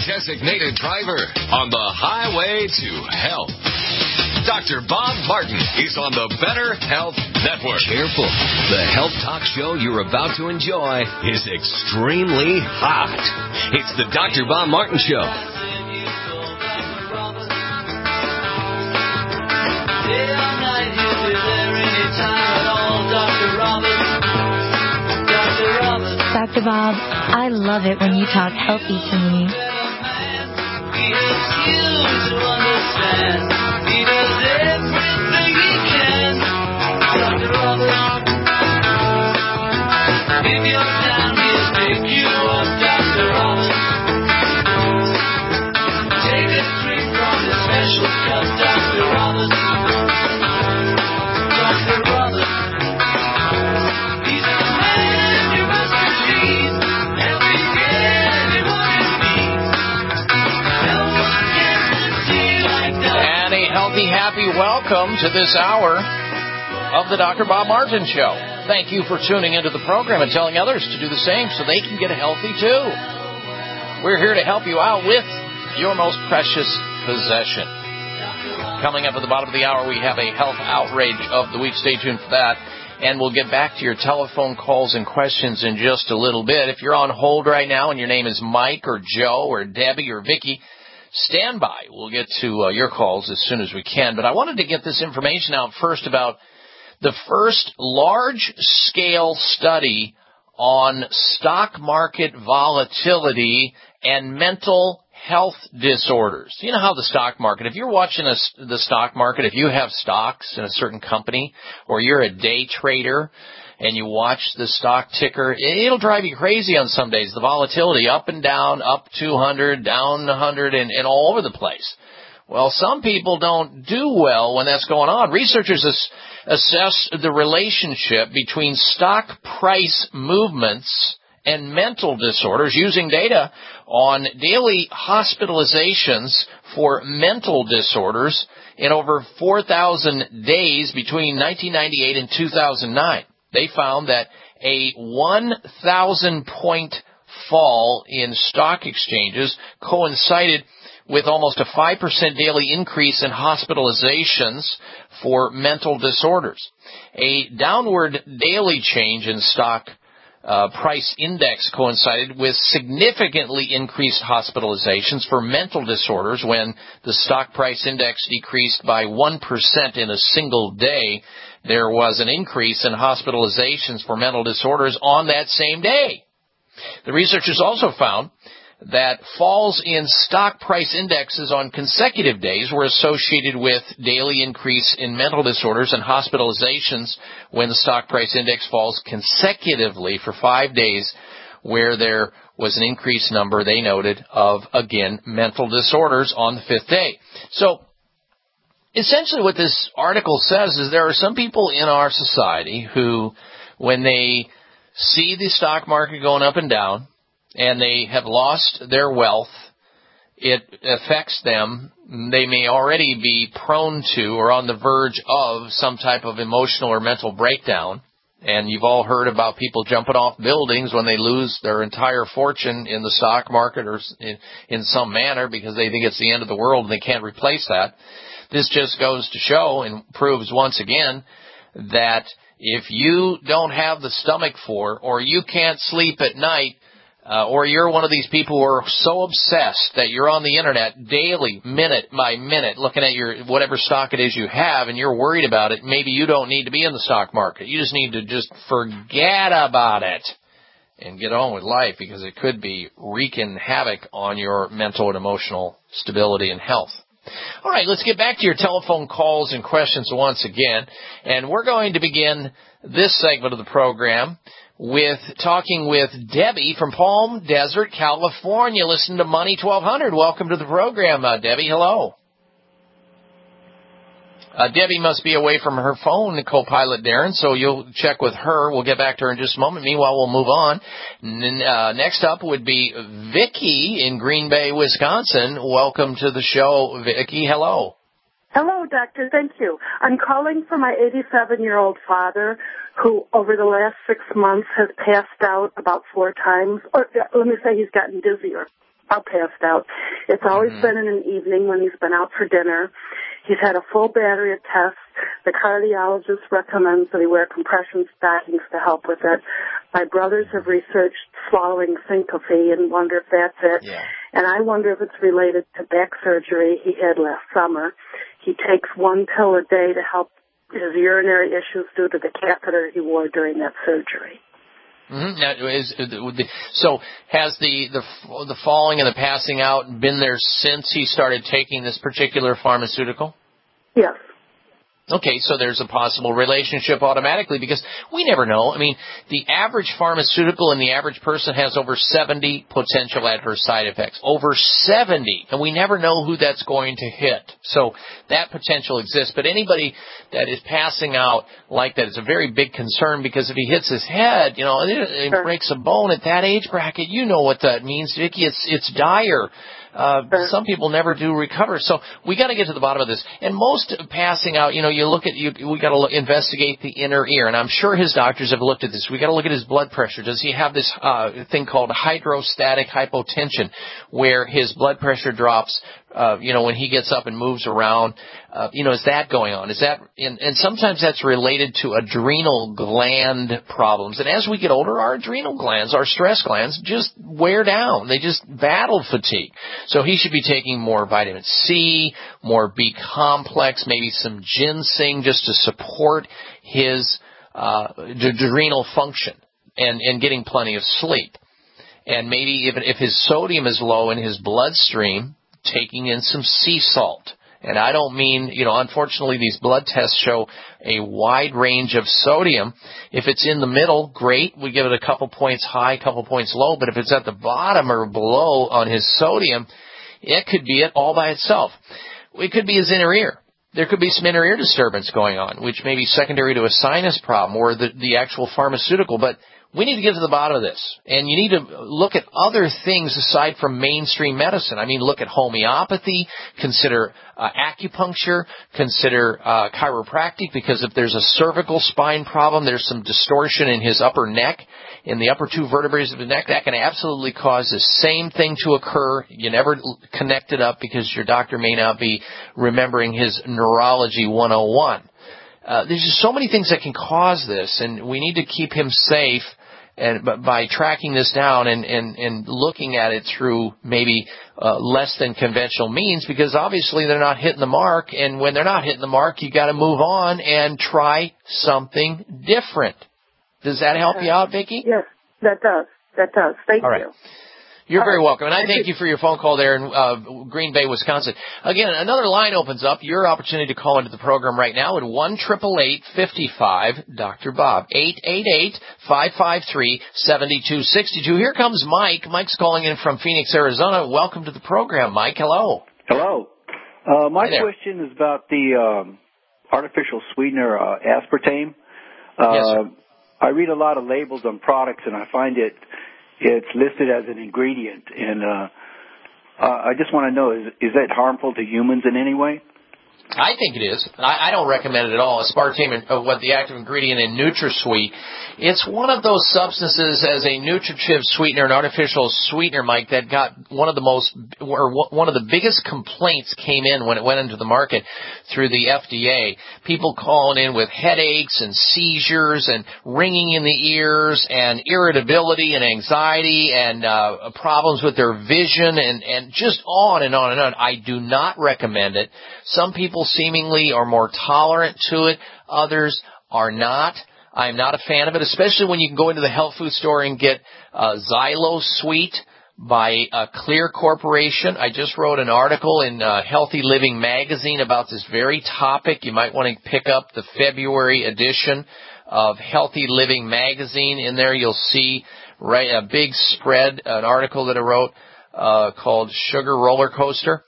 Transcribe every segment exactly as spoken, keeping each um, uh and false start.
designated driver on the highway to health. Doctor Bob Martin is on the Better Health Network. Careful. The health talk show you're about to enjoy is extremely hot. It's the Doctor Bob Martin Show. Doctor Bob, I love it when you talk healthy to me. Happy welcome to this hour of the Doctor Bob Martin Show. Thank you for tuning into the program and telling others to do the same so they can get healthy too. We're here to help you out with your most precious possession. Coming up at the bottom of the hour, we have a health outrage of the week. Stay tuned for that. And we'll get back to your telephone calls and questions in just a little bit. If you're on hold right now and your name is Mike or Joe or Debbie or Vicky, stand by. We'll get to uh, your calls as soon as we can. But I wanted to get this information out first about the first large-scale study on stock market volatility and mental health disorders. You know how the stock market, if you're watching a, the stock market, if you have stocks in a certain company or you're a day trader, and you watch the stock ticker, it'll drive you crazy on some days. The volatility up and down, up two hundred, down one hundred, and, and all over the place. Well, some people don't do well when that's going on. Researchers assess the relationship between stock price movements and mental disorders using data on daily hospitalizations for mental disorders in over four thousand days between nineteen ninety-eight and two thousand nine. They found that a one thousand point fall in stock exchanges coincided with almost a five percent daily increase in hospitalizations for mental disorders. A downward daily change in stock uh, price index coincided with significantly increased hospitalizations for mental disorders when the stock price index decreased by one percent in a single day. There was an increase in hospitalizations for mental disorders on that same day. The researchers also found that falls in stock price indexes on consecutive days were associated with daily increase in mental disorders and hospitalizations when the stock price index falls consecutively for five days, where there was an increased number, they noted, of, again, mental disorders on the fifth day. So, essentially what this article says is there are some people in our society who, when they see the stock market going up and down and they have lost their wealth, it affects them. They may already be prone to or on the verge of some type of emotional or mental breakdown. And you've all heard about people jumping off buildings when they lose their entire fortune in the stock market or in, in some manner because they think it's the end of the world and they can't replace that. This just goes to show and proves once again that if you don't have the stomach for, or you can't sleep at night, uh, or you're one of these people who are so obsessed that you're on the internet daily, minute by minute, looking at your whatever stock it is you have, and you're worried about it, maybe you don't need to be in the stock market. You just need to just forget about it and get on with life because it could be wreaking havoc on your mental and emotional stability and health. All right, let's get back to your telephone calls and questions once again. And we're going to begin this segment of the program with talking with Debbie from Palm Desert, California. Listen to Money twelve hundred. Welcome to the program, uh, Debbie. Hello. Uh, Debbie must be away from her phone, the co-pilot Darren, so you'll check with her. We'll get back to her in just a moment. Meanwhile, we'll move on. N- uh, next up would be Vicki in Green Bay, Wisconsin. Welcome to the show, Vicki. Hello. Hello, doctor. Thank you. I'm calling for my eighty-seven-year-old father who, over the last six months, has passed out about four times. Or let me say he's gotten dizzier. all passed out. It's always Mm-hmm. been in an evening when he's been out for dinner. He's had a full battery of tests. The cardiologist recommends that he wear compression stockings to help with it. My brothers have researched swallowing syncope and wonder if that's it. Yeah. And I wonder if it's related to back surgery he had last summer. He takes one pill a day to help his urinary issues due to the catheter he wore during that surgery. Mm-hmm. Now, is, so has the, the the falling and the passing out been there since he started taking this particular pharmaceutical? Yes. Okay, so there's a possible relationship automatically because we never know. I mean, the average pharmaceutical in the average person has over seventy potential adverse side effects. Over seventy. And we never know who that's going to hit. So that potential exists. But anybody that is passing out like that is a very big concern because if he hits his head, you know, and it Sure. breaks a bone at that age bracket, you know what that means, Vicki. It's, it's dire. Uh, Sure. some people never do recover. So we got to get to the bottom of this. And most passing out, you know, you look at, you, we got to investigate the inner ear. And I'm sure his doctors have looked at this. We got to look at his blood pressure. Does he have this, uh, thing called hydrostatic hypotension where his blood pressure drops, uh, you know, when he gets up and moves around? Uh, you know, is that going on? Is that, and, and sometimes that's related to adrenal gland problems. And as we get older, our adrenal glands, our stress glands just wear down. They just battle fatigue. So he should be taking more vitamin C, more B complex, maybe some ginseng just to support his uh, adrenal function and, and getting plenty of sleep. And maybe if, if his sodium is low in his bloodstream, taking in some sea salt. And I don't mean, you know, unfortunately these blood tests show a wide range of sodium. If it's in the middle, great. We give it a couple points high, a couple points low. But if it's at the bottom or below on his sodium, it could be it all by itself. It could be his inner ear. There could be some inner ear disturbance going on, which may be secondary to a sinus problem or the, the actual pharmaceutical. But we need to get to the bottom of this. And you need to look at other things aside from mainstream medicine. I mean, look at homeopathy, consider uh, acupuncture, consider uh, chiropractic, because if there's a cervical spine problem, there's some distortion in his upper neck, in the upper two vertebrae of the neck, that can absolutely cause the same thing to occur. You never connect it up because your doctor may not be remembering his neurology one oh one. Uh, there's just so many things that can cause this, and we need to keep him safe. And but by tracking this down and, and, and looking at it through maybe uh, less than conventional means, because obviously they're not hitting the mark, and when they're not hitting the mark, you got to move on and try something different. Does that help you out, Vicki? Yes, that does. That does. Thank All right. you. You're All very right. welcome, and I thank you for your phone call there in uh, Green Bay, Wisconsin. Again, another line opens up. Your opportunity to call into the program right now at one eight eight eight, five five, Doctor Bob, eight eight eight, five five three, seven two six two. Here comes Mike. Mike's calling in from Phoenix, Arizona. Welcome to the program, Mike. Hello. Hello. Uh, my Hi there. question is about the um, artificial sweetener uh, aspartame. Uh, Yes, sir. I read a lot of labels on products, and I find it it's listed as an ingredient. And uh, uh, I just want to know, is, is that harmful to humans in any way? I think it is. I, I don't recommend it at all. Aspartame, uh, what the active ingredient in NutraSweet, it's one of those substances as a nutritive sweetener, an artificial sweetener, Mike, that got one of the most, or one of the biggest complaints came in when it went into the market through the F D A. People calling in with headaches and seizures and ringing in the ears and irritability and anxiety and uh, problems with their vision and, and just on and on and on. I do not recommend it. Some people seemingly are more tolerant to it. Others are not. I'm not a fan of it, especially when you can go into the health food store and get uh, XyloSweet by uh, Clear Corporation. I just wrote an article in uh, Healthy Living magazine about this very topic. You might want to pick up the February edition of Healthy Living magazine. In there you'll see right a big spread, an article that I wrote uh, called Sugar Roller Coaster.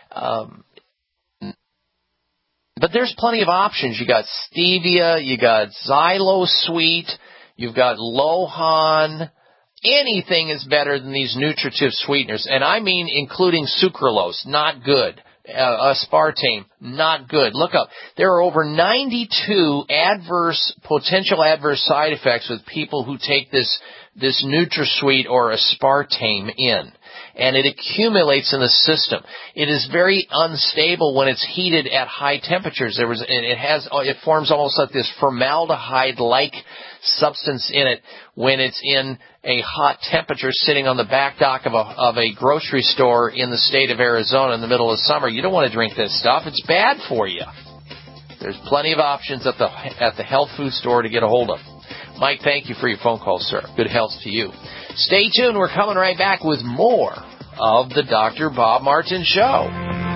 Um, But there's plenty of options. You got stevia, you got XyloSweet, you've got Lohan. Anything is better than these nutritive sweeteners. And I mean including sucralose, not good. Uh, aspartame, not good. Look up. There are over ninety-two adverse, potential adverse side effects with people who take this, this NutraSweet or aspartame in. and it accumulates in the system. It is very unstable when it's heated at high temperatures. There was, and it has, it forms almost like this formaldehyde-like substance in it when it's in a hot temperature sitting on the back dock of a, of a grocery store in the state of Arizona in the middle of summer. You don't want to drink this stuff. It's bad for you. There's plenty of options at the at the health food store to get a hold of. Mike, thank you for your phone call, sir. Good health to you. Stay tuned. We're coming right back with more of the Doctor Bob Martin Show.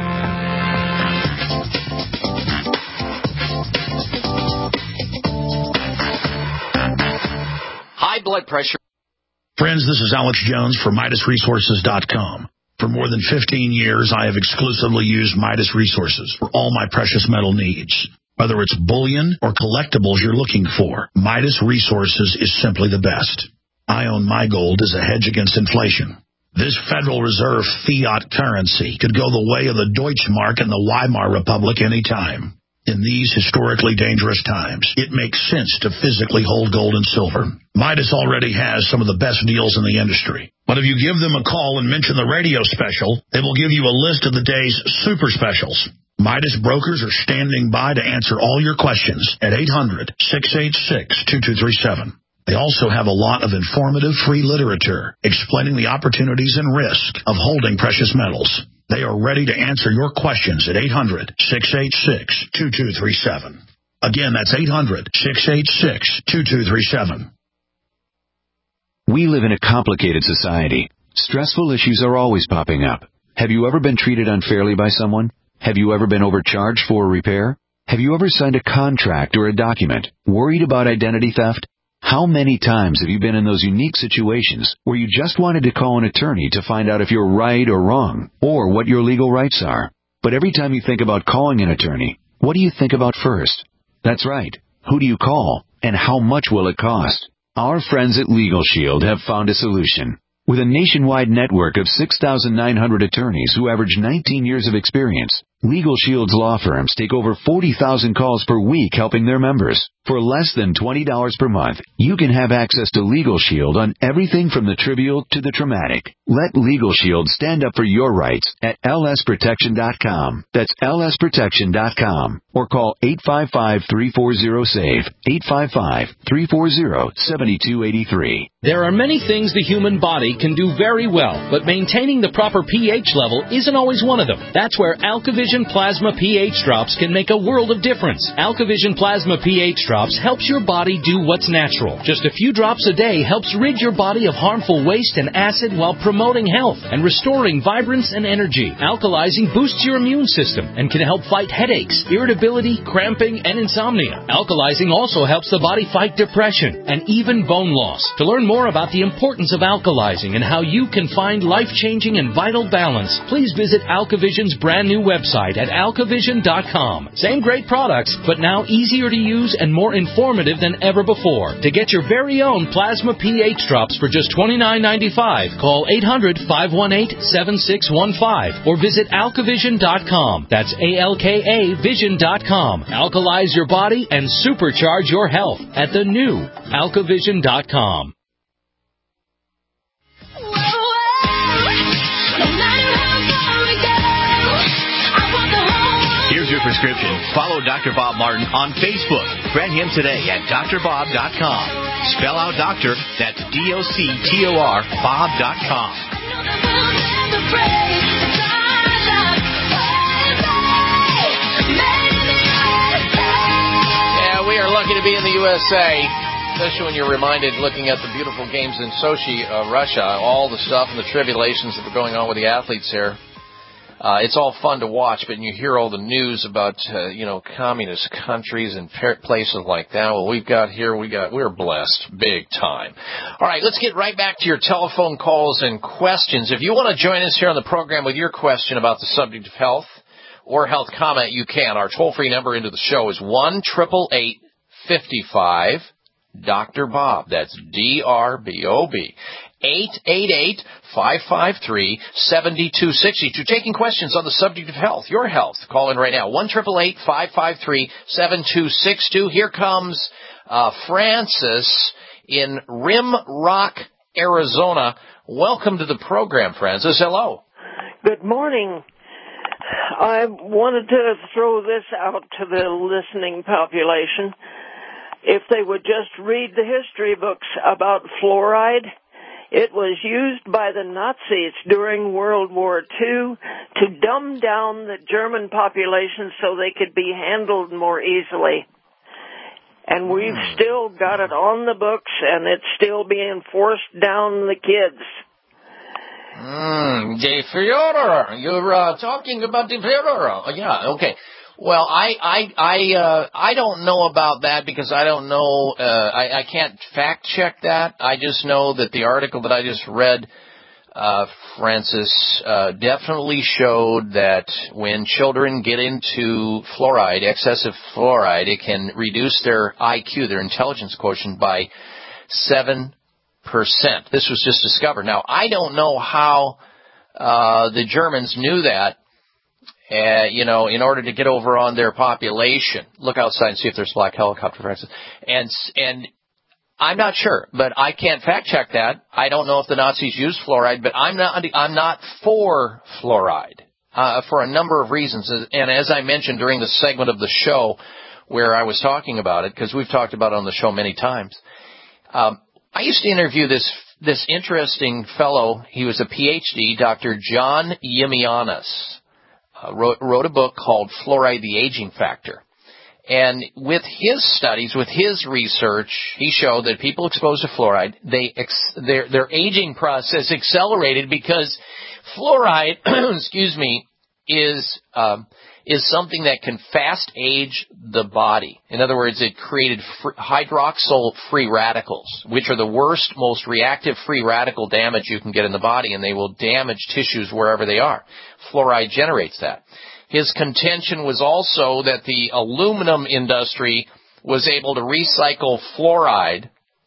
High blood pressure. Friends, this is Alex Jones from Midas Resources dot com. For more than fifteen years, I have exclusively used Midas Resources for all my precious metal needs. Whether it's bullion or collectibles you're looking for, Midas Resources is simply the best. I own my gold as a hedge against inflation. This Federal Reserve fiat currency could go the way of the Deutschmark and the Weimar Republic any time. In these historically dangerous times, it makes sense to physically hold gold and silver. Midas already has some of the best deals in the industry. But if you give them a call and mention the radio special, they will give you a list of the day's super specials. Midas brokers are standing by to answer all your questions at eight hundred, six eight six, two two three seven. They also have a lot of informative free literature explaining the opportunities and risk of holding precious metals. They are ready to answer your questions at eight hundred, six eight six, two two three seven. Again, that's eight hundred, six eight six, two two three seven. We live in a complicated society. Stressful issues are always popping up. Have you ever been treated unfairly by someone? Have you ever been overcharged for a repair? Have you ever signed a contract or a document? Worried about identity theft? How many times have you been in those unique situations where you just wanted to call an attorney to find out if you're right or wrong, or what your legal rights are? But every time you think about calling an attorney, what do you think about first? That's right. Who do you call, and how much will it cost? Our friends at Legal Shield have found a solution. With a nationwide network of six thousand nine hundred attorneys who average nineteen years of experience, Legal Shield's law firms take over forty thousand calls per week helping their members. For less than twenty dollars per month, you can have access to Legal Shield on everything from the trivial to the traumatic. Let Legal Shield stand up for your rights at L S protection dot com. That's L S protection dot com. Or call eight five five, three four zero, S A V E, eight five five, three four zero, seven two eight three. There are many things the human body can do very well, but maintaining the proper pH level isn't always one of them. That's where AlkaVision Plasma pH Drops can make a world of difference. AlkaVision Plasma pH Drops helps your body do what's natural. Just a few drops a day helps rid your body of harmful waste and acid while promoting health and restoring vibrance and energy. Alkalizing boosts your immune system and can help fight headaches, irritability, cramping, and insomnia. Alkalizing also helps the body fight depression and even bone loss. To learn more about the importance of alkalizing and how you can find life-changing and vital balance, please visit AlkaVision's brand new website at Alka Vision dot com. Same great products, but now easier to use and more informative than ever before. To get your very own Plasma pH Drops for just twenty-nine ninety-five, call eight hundred, five one eight, seven six one five or visit Alka Vision dot com. That's A L K A Vision dot com. Alkalize your body and supercharge your health at the new Alka Vision dot com. Here's your prescription. Follow Doctor Bob Martin on Facebook. Friend him today at D R bob dot com. Spell out doctor, that's D O C T O R, Bob dot com. Yeah, we are lucky to be in the U S A, especially when you're reminded, looking at the beautiful games in Sochi, uh, Russia, all the stuff and the tribulations that were going on with the athletes here. Uh, it's all fun to watch, but you hear all the news about, uh, you know, communist countries and places like that. Well, we've got here, we got, we're blessed big time. All right, let's get right back to your telephone calls and questions. If you want to join us here on the program with your question about the subject of health or health comment, you can. Our toll-free number into the show is one eight eight eight, five five, Doctor Bob. That's D R B O B. eight eight eight, five five three, seven two six two. Taking questions on the subject of health, your health. Call in right now, one eight eight eight, five five three, seven two six two. Here comes uh, Francis in Rim Rock, Arizona. Welcome to the program, Francis. Hello. Good morning. I wanted to throw this out to the listening population. If they would just read the history books about fluoride, it was used by the Nazis during World War Two to dumb down the German population so they could be handled more easily. And we've mm. still got it on the books, and it's still being forced down the kids. Mm, the Führer. You're uh, talking about the Führer. Uh, yeah, okay. Well, I I I uh, I don't know about that because I don't know. Uh, I, I can't fact check that. I just know that the article that I just read, uh, Francis, uh, definitely showed that when children get into fluoride, excessive fluoride, it can reduce their I Q, their intelligence quotient, by seven percent. This was just discovered. Now, I don't know how uh, the Germans knew that. Uh, you know, in order to get over on their population. Look outside and see if there's a black helicopter, for instance. And, and I'm not sure, but I can't fact check that. I don't know if the Nazis used fluoride, but I'm not, I'm not for fluoride, uh, for a number of reasons. And as I mentioned during the segment of the show where I was talking about it, because we've talked about it on the show many times, um, I used to interview this, this interesting fellow. He was a P H D, Doctor John Yimianis. Uh, wrote, wrote a book called Fluoride, the Aging Factor. And with his studies, with his research, he showed that people exposed to fluoride, they ex- their, their aging process accelerated because fluoride, excuse me, is um, is something that can fast age the body. In other words, it created fr- hydroxyl free radicals, which are the worst, most reactive free radical damage you can get in the body, and they will damage tissues wherever they are. Fluoride generates that. His contention was also that the aluminum industry was able to recycle fluoride,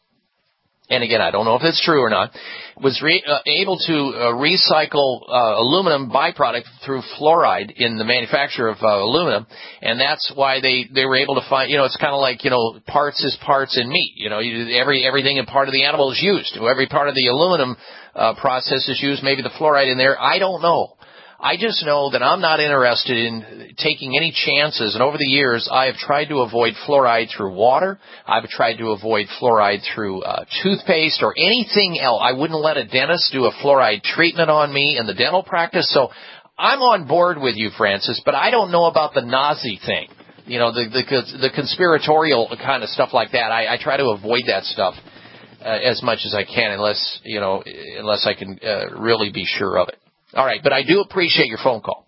and again, I don't know if it's true or not, was re- uh, able to uh, recycle uh, aluminum byproduct through fluoride in the manufacture of uh, aluminum, and that's why they, they were able to find, you know, it's kind of like, you know, parts is parts in meat. You know, you, every everything in part of the animal is used. Every part of the aluminum uh, process is used, maybe the fluoride in there. I don't know. I just know that I'm not interested in taking any chances, and over the years, I have tried to avoid fluoride through water. I've tried to avoid fluoride through uh, toothpaste or anything else. I wouldn't let a dentist do a fluoride treatment on me in the dental practice, so I'm on board with you, Francis, but I don't know about the Nazi thing, you know, the the, the conspiratorial kind of stuff like that. I, I try to avoid that stuff uh, as much as I can, unless, you know, unless I can uh, really be sure of it. All right, but I do appreciate your phone call.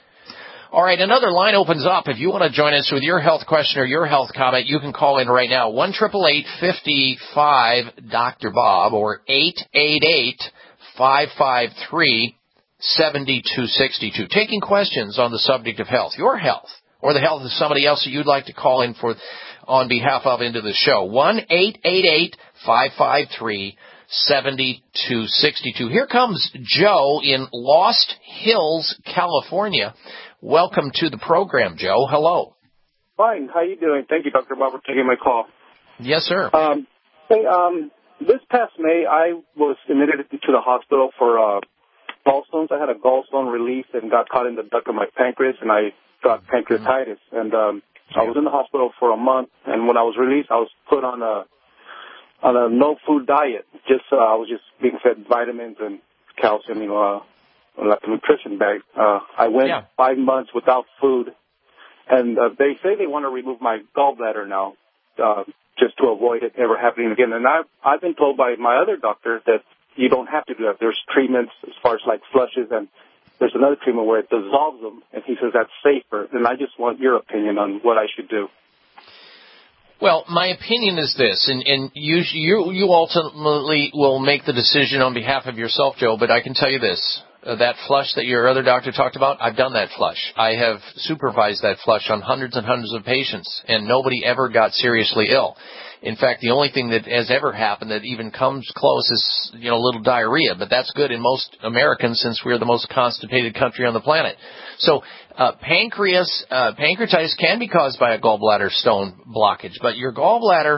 All right, another line opens up. If you want to join us with your health question or your health comment, you can call in right now, one eight eight eight, five five, Doctor Bob, or eight eight eight, five five three, seven two six two. Taking questions on the subject of health, your health, or the health of somebody else that you'd like to call in for on behalf of into the show. one eight eight eight, five five three, seven two six two. Here comes Joe in Lost Hills, California. Welcome to the program, Joe. Hello. Fine. How you doing? Thank you, Doctor Bob, for taking my call. Yes, sir. Um, hey, um, this past May, I was admitted to the hospital for uh, gallstones. I had a gallstone release and got caught in the duct of my pancreas, and I got pancreatitis. And um, I was in the hospital for a month, and when I was released, I was put on a on a no-food diet. Just uh, I was just being fed vitamins and calcium, you know, uh, like a nutrition bag. Uh, I went yeah. five months without food, and uh, they say they want to remove my gallbladder now, uh, just to avoid it ever happening again. And I've, I've been told by my other doctor that you don't have to do that. There's treatments as far as like flushes, and there's another treatment where it dissolves them, and he says that's safer. And I just want your opinion on what I should do. Well, my opinion is this, and, and you, you you ultimately will make the decision on behalf of yourself, Joe, but I can tell you this. Uh, that flush that your other doctor talked about, I've done that flush. I have supervised that flush on hundreds and hundreds of patients, and nobody ever got seriously ill. In fact, the only thing that has ever happened that even comes close is, you know, a little diarrhea, but that's good in most Americans since we're the most constipated country on the planet. So uh, pancreas, uh, pancreatitis can be caused by a gallbladder stone blockage, but your gallbladder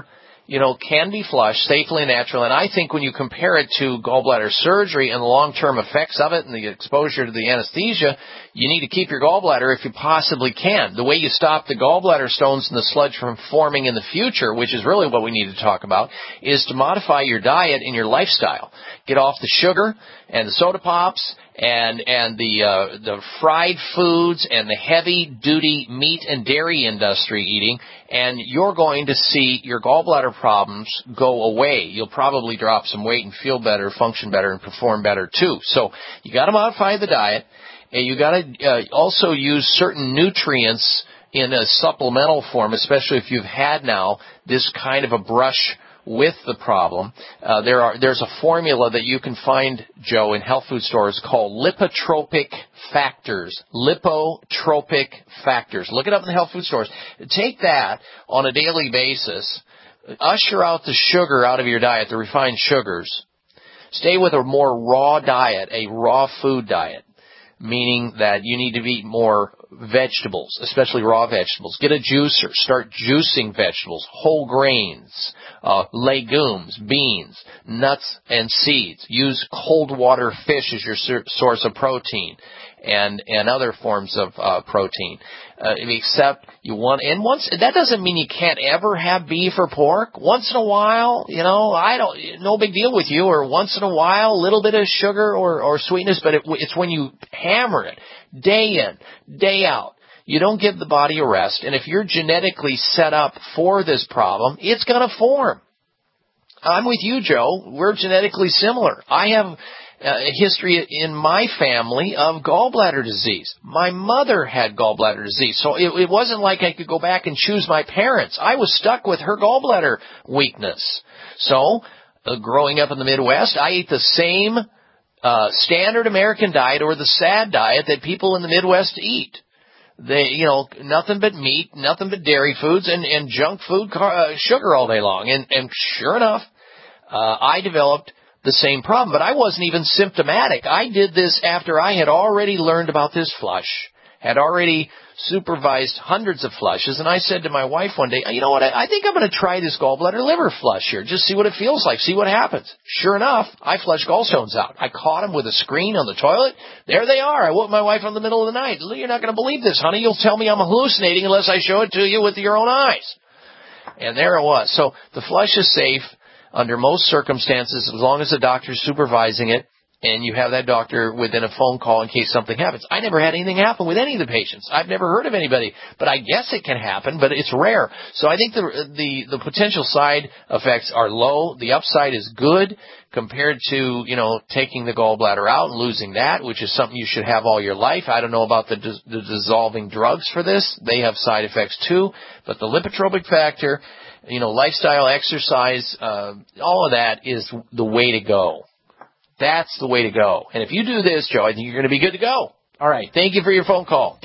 you know, can be flushed safely and naturally. And I think when you compare it to gallbladder surgery and the long-term effects of it and the exposure to the anesthesia, you need to keep your gallbladder if you possibly can. The way you stop the gallbladder stones and the sludge from forming in the future, which is really what we need to talk about, is to modify your diet and your lifestyle. Get off the sugar and the soda pops and and the uh, the fried foods and the heavy-duty meat and dairy industry eating, and you're going to see your gallbladder problems go away. You'll probably drop some weight and feel better, function better, and perform better too. So you got to modify the diet, and you got to uh, also use certain nutrients in a supplemental form, especially if you've had now this kind of a brush with the problem. Uh, there are there's a formula that you can find, Joe, in health food stores called lipotropic factors. Lipotropic factors. Look it up in the health food stores. Take that on a daily basis. Usher out the sugar out of your diet, the refined sugars. Stay with a more raw diet, a raw food diet, meaning that you need to eat more vegetables, especially raw vegetables. Get a juicer. Start juicing vegetables, whole grains, uh, legumes, beans, nuts, and seeds. Use cold water fish as your sur- source of protein and, and other forms of uh, protein. Uh, except you want, and once, that doesn't mean you can't ever have beef or pork. Once in a while, you know, I don't, no big deal with you, or once in a while, a little bit of sugar or, or sweetness, but it, it's when you hammer it, day in, day out. You don't give the body a rest, and if you're genetically set up for this problem, it's going to form. I'm with you, Joe. We're genetically similar. I have a history in my family of gallbladder disease. My mother had gallbladder disease, so it, it wasn't like I could go back and choose my parents. I was stuck with her gallbladder weakness. So, uh, growing up in the Midwest, I ate the same uh, standard American diet, or the SAD diet, that people in the Midwest eat. They, you know, nothing but meat, nothing but dairy foods, and, and junk food, car, uh, sugar all day long. And, and sure enough, uh, I developed the same problem, but I wasn't even symptomatic. I did this after I had already learned about this flush, had already supervised hundreds of flushes, and I said to my wife one day, you know what, I think I'm going to try this gallbladder liver flush here, just see what it feels like, see what happens. Sure enough, I flushed gallstones out. I caught them with a screen on the toilet. There they are. I woke my wife in the middle of the night. You're not going to believe this, honey. You'll tell me I'm hallucinating unless I show it to you with your own eyes. And there it was. So the flush is safe under most circumstances, as long as the doctor's supervising it and you have that doctor within a phone call in case something happens. I never had anything happen with any of the patients. I've never heard of anybody, but I guess it can happen, but it's rare. So I think the the, the potential side effects are low. The upside is good compared to, you know, taking the gallbladder out and losing that, which is something you should have all your life. I don't know about the, dis- the dissolving drugs for this. They have side effects too, but the lipotropic factor, you know, lifestyle, exercise, uh, all of that is the way to go. That's the way to go. And if you do this, Joe, I think you're going to be good to go. All right. Thank you for your phone call.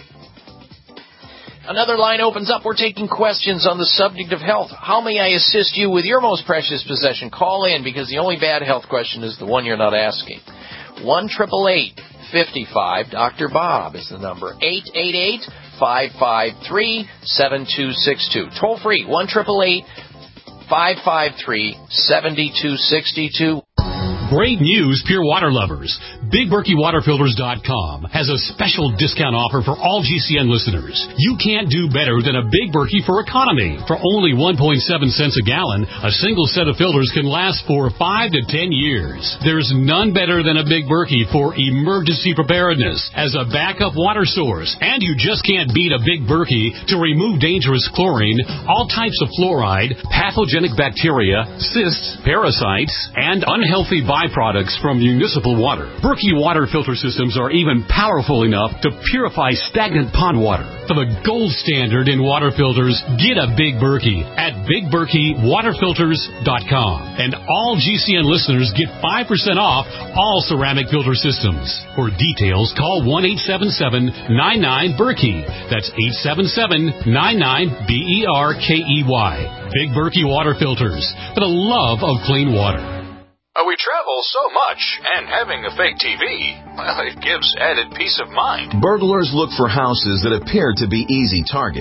Another line opens up. We're taking questions on the subject of health. How may I assist you with your most precious possession? Call in, because the only bad health question is the one you're not asking. one eight eight eight, five five, Doctor Bob is the number. eight eight eight, five five three, seven two six two. Toll free, one eight eight eight, five five three, seven two six two. Great news, pure water lovers. Big Berkey Water Filters dot com has a special discount offer for all G C N listeners. You can't do better than a Big Berkey for economy. For only one point seven cents a gallon, a single set of filters can last for five to ten years. There's none better than a Big Berkey for emergency preparedness as a backup water source. And you just can't beat a Big Berkey to remove dangerous chlorine, all types of fluoride, pathogenic bacteria, cysts, parasites, and unhealthy byproducts from municipal water. Berkey water filter systems are even powerful enough to purify stagnant pond water. For the gold standard in water filters, get a Big Berkey at Big Berkey Water Filters dot com. And all G C N listeners get five percent off all ceramic filter systems. For details, call one eight seven seven, nine nine, Berkey. That's eight seven seven, nine nine, B E R K E Y. Big Berkey Water Filters, for the love of clean water. Uh, we travel so much, and having a fake T V, well, it gives added peace of mind. Burglars look for houses that appear to be easy targets.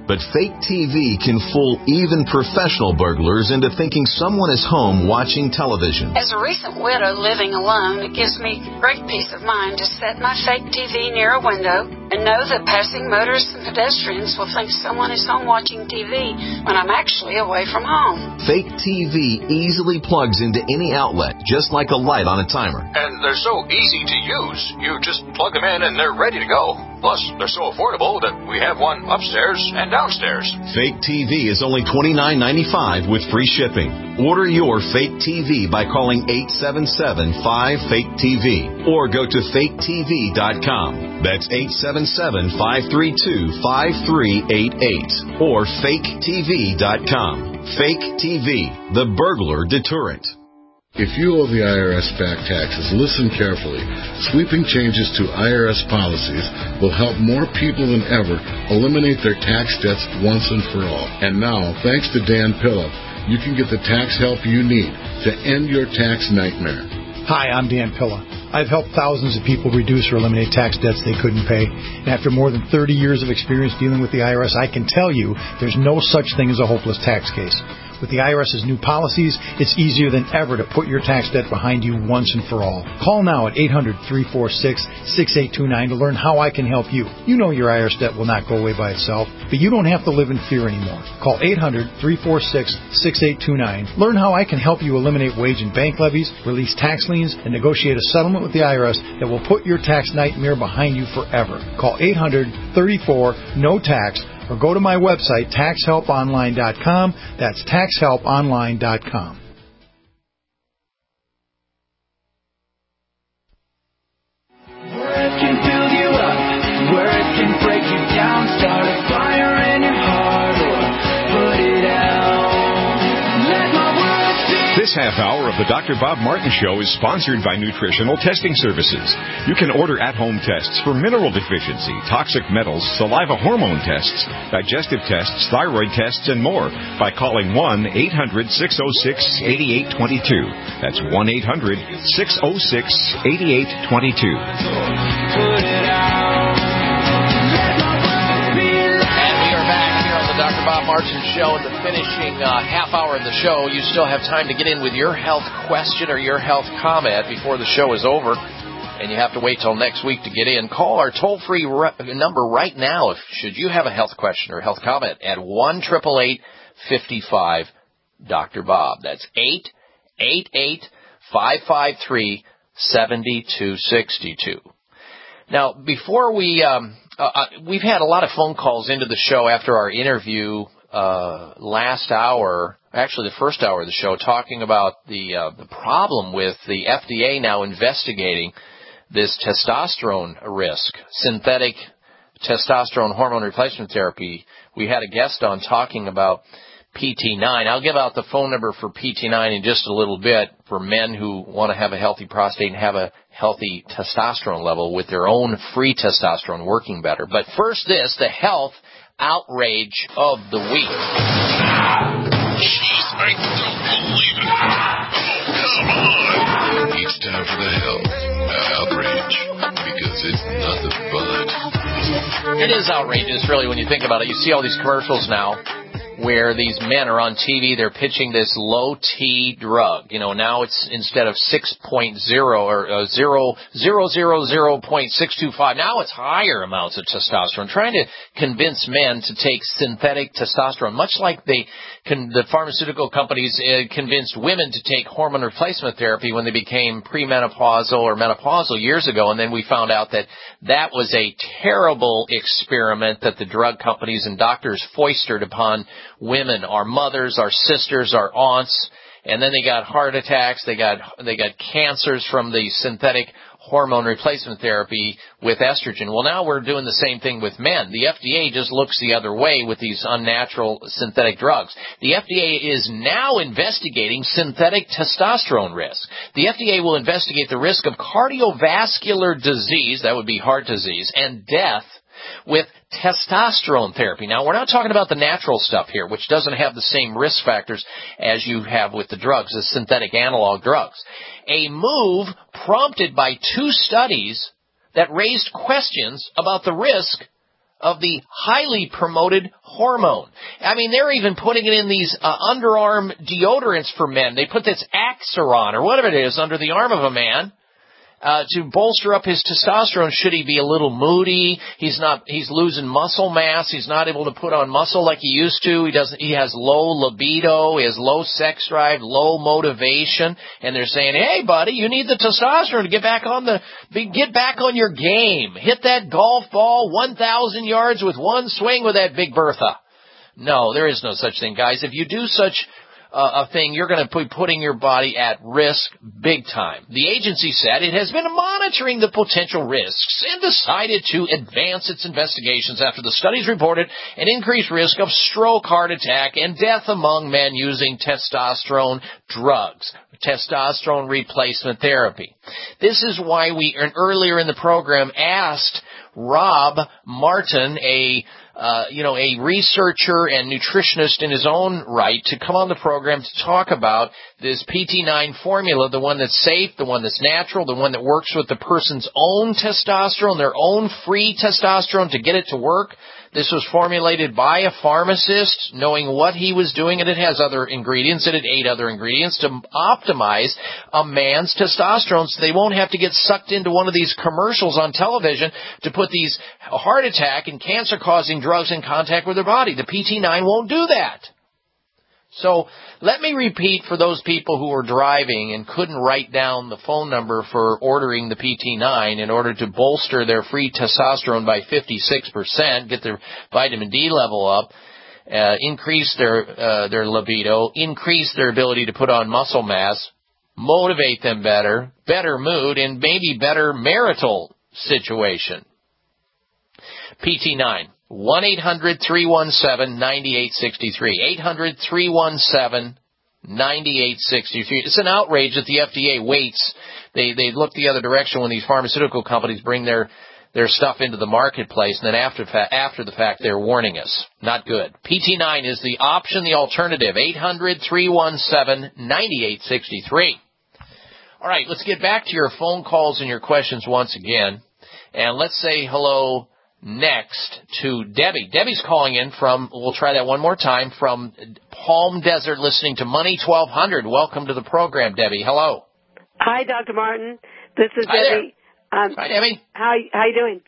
But fake T V can fool even professional burglars into thinking someone is home watching television. As a recent widow living alone, it gives me great peace of mind to set my fake T V near a window and know that passing motorists and pedestrians will think someone is home watching T V when I'm actually away from home. Fake T V easily plugs into any outlet, just like a light on a timer. And they're so easy to use. You just plug them in and they're ready to go. Plus, they're so affordable that we have one upstairs and downstairs. Fake T V is only twenty-nine ninety-five with free shipping. Order your fake T V by calling eight seven seven, five, fake T V or go to fake T V dot com. That's eight seven seven, five three two, five three eight eight or fake T V dot com. Fake T V, the burglar deterrent. If you owe the I R S back taxes, listen carefully. Sweeping changes to I R S policies will help more people than ever eliminate their tax debts once and for all. And now, thanks to Dan Pilla, you can get the tax help you need to end your tax nightmare. Hi, I'm Dan Pilla. I've helped thousands of people reduce or eliminate tax debts they couldn't pay. And after more than thirty years of experience dealing with the I R S, I can tell you there's no such thing as a hopeless tax case. With the I R S's new policies, it's easier than ever to put your tax debt behind you once and for all. Call now at eight hundred, three four six, six eight two nine to learn how I can help you. You know your I R S debt will not go away by itself, but you don't have to live in fear anymore. Call eight hundred, three four six, six eight two nine. Learn how I can help you eliminate wage and bank levies, release tax liens, and negotiate a settlement with the I R S that will put your tax nightmare behind you forever. Call eight hundred, thirty-four, no tax or go to my website, tax help online dot com. That's tax help online dot com. Words can build you up, words can break you down, start a fire in your heart or put it out. Let my words be. This half hour of the Doctor Bob Martin Show is sponsored by Nutritional Testing Services. You can order at-home tests for mineral deficiency, toxic metals, saliva hormone tests, digestive tests, thyroid tests, and more by calling one eight hundred, six oh six, eight eight two two. That's one eight hundred, six oh six, eight eight two two. Doctor Bob Martin Show, in the finishing uh, half hour of the show. You still have time to get in with your health question or your health comment before the show is over, and you have to wait till next week to get in. Call our toll-free re- number right now if should you have a health question or health comment at one eight eight eight, five five, Doctor Bob. That's eight eight eight, five five three, seven two six two. Now, before we... Um, Uh, we've had a lot of phone calls into the show after our interview uh, last hour, actually the first hour of the show, talking about the uh, the problem with the F D A now investigating this testosterone risk, synthetic testosterone hormone replacement therapy. We had a guest on talking about P T nine. I'll give out the phone number for P T nine in just a little bit for men who want to have a healthy prostate and have a healthy testosterone level with their own free testosterone working better. But first this, the health outrage of the week. Jeez, I don't believe it. Oh, come on. It's time for the health outrage because it's nothing but. It is outrageous, really, when you think about it. You see all these commercials now where these men are on T V, they're pitching this low-T drug. You know, now it's instead of six point oh or uh, zero, zero, zero, zero point six two five, now it's higher amounts of testosterone, trying to convince men to take synthetic testosterone, much like they can, the pharmaceutical companies uh, convinced women to take hormone replacement therapy when they became premenopausal or menopausal years ago, and then we found out that that was a terrible experiment that the drug companies and doctors foisted upon women, our mothers, our sisters, our aunts, and then they got heart attacks, they got they got cancers from the synthetic hormone replacement therapy with estrogen. Well, now we're doing the same thing with men. The F D A just looks the other way with these unnatural synthetic drugs. The F D A is now investigating synthetic testosterone risk. The F D A will investigate the risk of cardiovascular disease, that would be heart disease, and death with testosterone therapy. Now, we're not talking about the natural stuff here, which doesn't have the same risk factors as you have with the drugs, the synthetic analog drugs. A move prompted by two studies that raised questions about the risk of the highly promoted hormone. I mean, they're even putting it in these uh, underarm deodorants for men. They put this Axeron or whatever it is under the arm of a man uh, to bolster up his testosterone should he be a little moody. He's not, he's losing muscle mass. He's not able to put on muscle like he used to. He doesn't, he has low libido. He has low sex drive, low motivation. And they're saying, hey buddy, you need the testosterone to get back on the, get back on your game. Hit that golf ball one thousand yards with one swing with that Big Bertha. No, there is no such thing, guys. If you do such Uh, a thing, you're going to be putting your body at risk big time. The agency said it has been monitoring the potential risks and decided to advance its investigations after the studies reported an increased risk of stroke, heart attack, and death among men using testosterone drugs, testosterone replacement therapy. This is why we earlier in the program asked Rob Martin, a Uh, you know, a researcher and nutritionist in his own right, to come on the program to talk about this P T nine formula, the one that's safe, the one that's natural, the one that works with the person's own testosterone, their own free testosterone to get it to work. This was formulated by a pharmacist, knowing what he was doing, and it has other ingredients, and it ate other ingredients to optimize a man's testosterone so they won't have to get sucked into one of these commercials on television to put these heart attack and cancer-causing drugs in contact with their body. The P T nine won't do that. So let me repeat for those people who were driving and couldn't write down the phone number for ordering the P T nine in order to bolster their free testosterone by fifty-six percent, get their vitamin D level up, uh, increase their uh, their libido, increase their ability to put on muscle mass, motivate them better, better mood, and maybe better marital situation. P T nine. one eight hundred three one seven nine eight six three. eight hundred three one seven nine eight six three. It's an outrage that the F D A waits. They they look the other direction when these pharmaceutical companies bring their their stuff into the marketplace, and then after fa- after the fact they're warning us. Not good. P T nine is the option, the alternative. eight hundred three one seven nine eight six three. All right, let's get back to your phone calls and your questions once again. And let's say hello next to Debbie. Debbie's calling in from, we'll try that one more time, from Palm Desert, listening to Money twelve hundred. Welcome to the program, Debbie. Hello. Hi, Doctor Martin. This is Hi Debbie. Um, Hi, Debbie. How how you doing?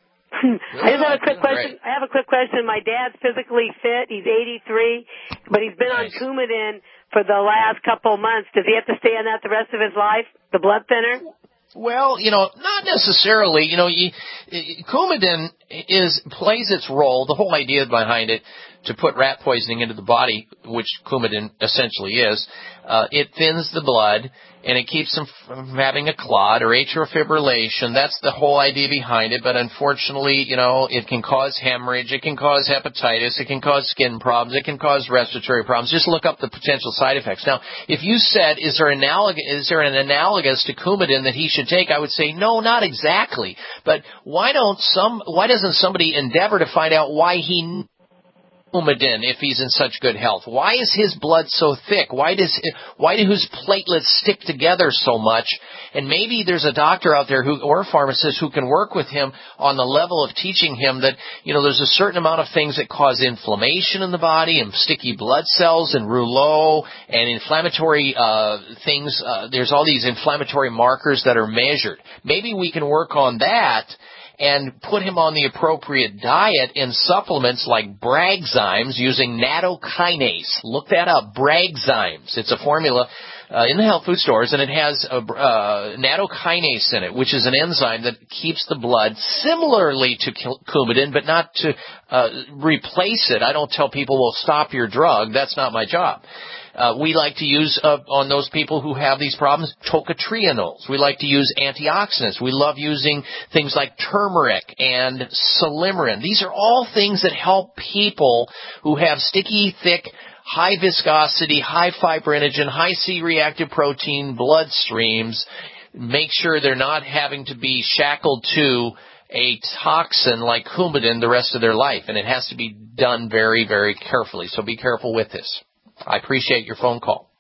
I just have a quick question. Great. I have a quick question. My dad's physically fit. He's eighty-three, but he's been nice. on Coumadin for the last couple of months. Does he have to stay on that the rest of his life? The blood thinner? Well, you know, not necessarily. You know, you, Coumadin is plays its role. The whole idea behind it, to put rat poisoning into the body, which Coumadin essentially is, uh, it thins the blood and it keeps them from having a clot or atrial fibrillation. That's the whole idea behind it. But unfortunately, you know, it can cause hemorrhage, it can cause hepatitis, it can cause skin problems, it can cause respiratory problems. Just look up the potential side effects. Now, if you said, is there analog, is there an analogous to Coumadin that he should take? I would say no, not exactly. But why don't some? Why doesn't somebody endeavor to find out why he Coumadin if he's in such good health? Why is his blood so thick? Why does why do his platelets stick together so much? And maybe there's a doctor out there who, or a pharmacist who can work with him on the level of teaching him that, you know, there's a certain amount of things that cause inflammation in the body and sticky blood cells and rouleau and inflammatory uh things. Uh, there's all these inflammatory markers that are measured. Maybe we can work on that and put him on the appropriate diet in supplements like Bragzymes using nattokinase. Look that up, Bragzymes. It's a formula uh, in the health food stores, and it has a, uh, nattokinase in it, which is an enzyme that keeps the blood similarly to Coumadin, but not to uh, replace it. I don't tell people, well, stop your drug. That's not my job. Uh, we like to use, uh, on those people who have these problems, tocotrienols. We like to use antioxidants. We love using things like turmeric and silymarin. These are all things that help people who have sticky, thick, high viscosity, high fibrinogen, high C-reactive protein blood streams. Make sure they're not having to be shackled to a toxin like Coumadin the rest of their life. And it has to be done very, very carefully. So be careful with this. I appreciate your phone call.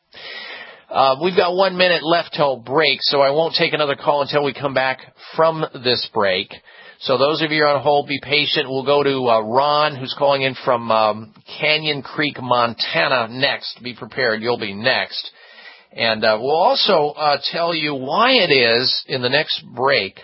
Uh, we've got one minute left till break, so I won't take another call until we come back from this break. So those of you on hold, be patient. We'll go to uh, Ron, who's calling in from um, Canyon Creek, Montana, next. Be prepared. You'll be next. And uh, we'll also uh, tell you why it is in the next break.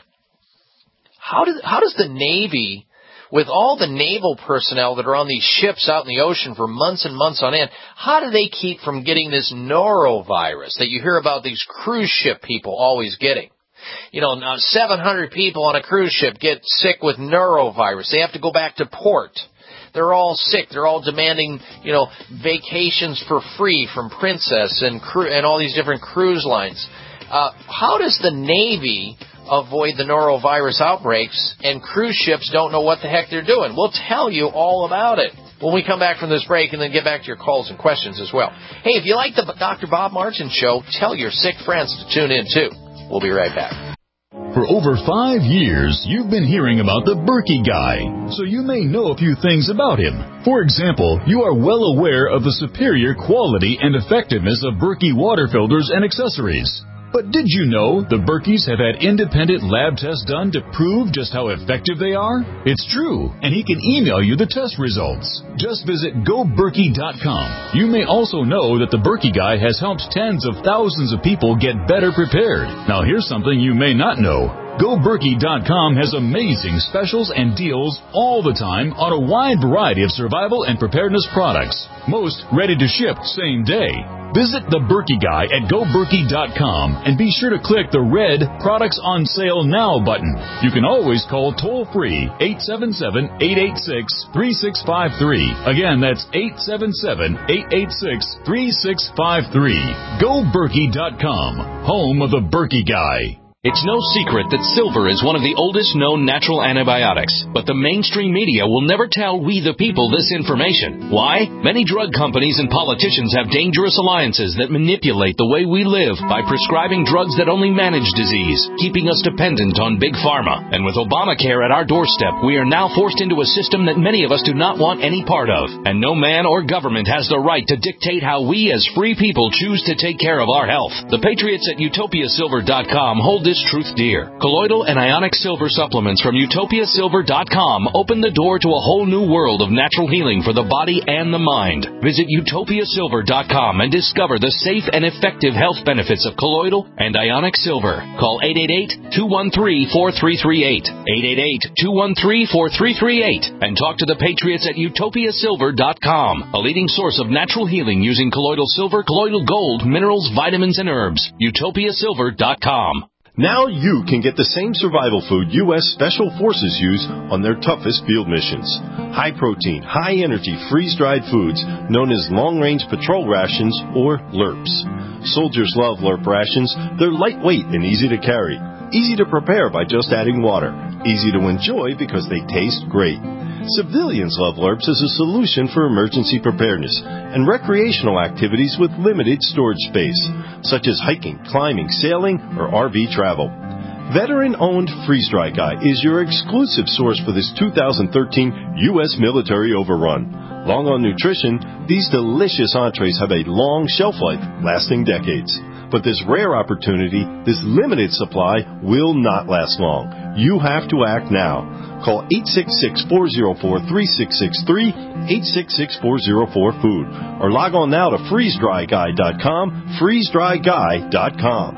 How, do, how does the Navy, with all the naval personnel that are on these ships out in the ocean for months and months on end, how do they keep from getting this norovirus that you hear about these cruise ship people always getting? You know, now seven hundred people on a cruise ship get sick with norovirus. They have to go back to port. They're all sick. They're all demanding, you know, vacations for free from Princess and cru- and all these different cruise lines. Uh, how does the Navy avoid the norovirus outbreaks and cruise ships don't know what the heck they're doing? We'll tell you all about it when we come back from this break and then get back to your calls and questions as well. Hey, if you like the Doctor Bob Martin Show, tell your sick friends to tune in too. We'll be right back. For over five years, you've been hearing about the Berkey Guy, so you may know a few things about him. For example, you are well aware of the superior quality and effectiveness of Berkey water filters and accessories. But did you know the Berkeys have had independent lab tests done to prove just how effective they are? It's true, and he can email you the test results. Just visit go berkey dot com. You may also know that the Berkey Guy has helped tens of thousands of people get better prepared. Now here's something you may not know. go berkey dot com has amazing specials and deals all the time on a wide variety of survival and preparedness products. Most ready to ship same day. Visit the Berkey Guy at go berkey dot com and be sure to click the red Products on Sale Now button. You can always call toll-free eight seven seven, eight eight six, three six five three. Again, that's eight seven seven, eight eight six, three six five three. go berkey dot com, home of the Berkey Guy. It's no secret that silver is one of the oldest known natural antibiotics, but the mainstream media will never tell we the people this information. Why? Many drug companies and politicians have dangerous alliances that manipulate the way we live by prescribing drugs that only manage disease, keeping us dependent on big pharma. And with Obamacare at our doorstep, we are now forced into a system that many of us do not want any part of. And no man or government has the right to dictate how we as free people choose to take care of our health. The patriots at utopia silver dot com hold this truth dear. Colloidal and ionic silver supplements from utopia silver dot com open the door to a whole new world of natural healing for the body and the mind. Visit utopia silver dot com and discover the safe and effective health benefits of colloidal and ionic silver. Call eight eight eight, two one three, four three three eight, eight eight eight, two one three, four three three eight, and talk to the patriots at utopia silver dot com, a leading source of natural healing using colloidal silver, colloidal gold, minerals, vitamins, and herbs. utopia silver dot com. Now you can get the same survival food U S Special Forces use on their toughest field missions. High-protein, high-energy, freeze-dried foods known as long-range patrol rations, or L R Ps. Soldiers love L R P rations. They're lightweight and easy to carry. Easy to prepare by just adding water. Easy to enjoy because they taste great. Civilians love L R Ps as a solution for emergency preparedness and recreational activities with limited storage space, such as hiking, climbing, sailing, or R V travel. Veteran-owned Freeze Dry Guy is your exclusive source for this two thousand thirteen U S military overrun. Long on nutrition, these delicious entrees have a long shelf life, lasting decades. But this rare opportunity, this limited supply, will not last long. You have to act now. Call eight six six, four zero four, three six six three, eight six six, four zero four, food, or log on now to freeze dry guy dot com, freeze dry guy dot com.